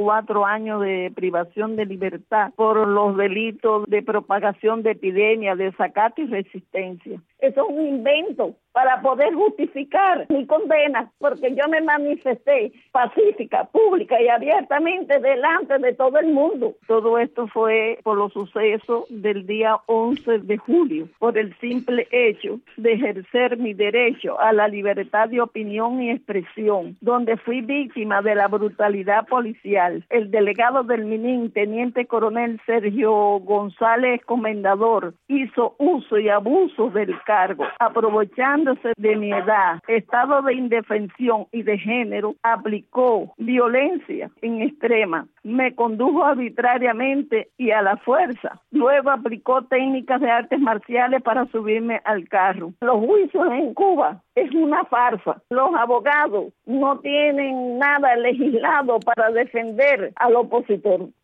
4 años de privación de libertad por los delitos de propagación de epidemia, desacato y resistencia. Eso es un invento para poder justificar mi condena, porque yo me manifesté pacífica, pública y abiertamente delante de todo el mundo. Todo esto fue por los sucesos del día 11 de julio, por el simple hecho de ejercer mi derecho a la libertad de opinión y expresión, donde fui víctima de la brutalidad policial. El delegado del MININ, teniente coronel Sergio González Comendador, hizo uso y abuso del cargo, aprovechándose de mi edad, estado de indefensión y de género, aplicó violencia en extrema, me condujo arbitrariamente y a la fuerza. Luego aplicó técnicas de artes marciales para subirme al carro. Los juicios en Cuba es una farsa. Los abogados no tienen nada legislado para defender al opositor.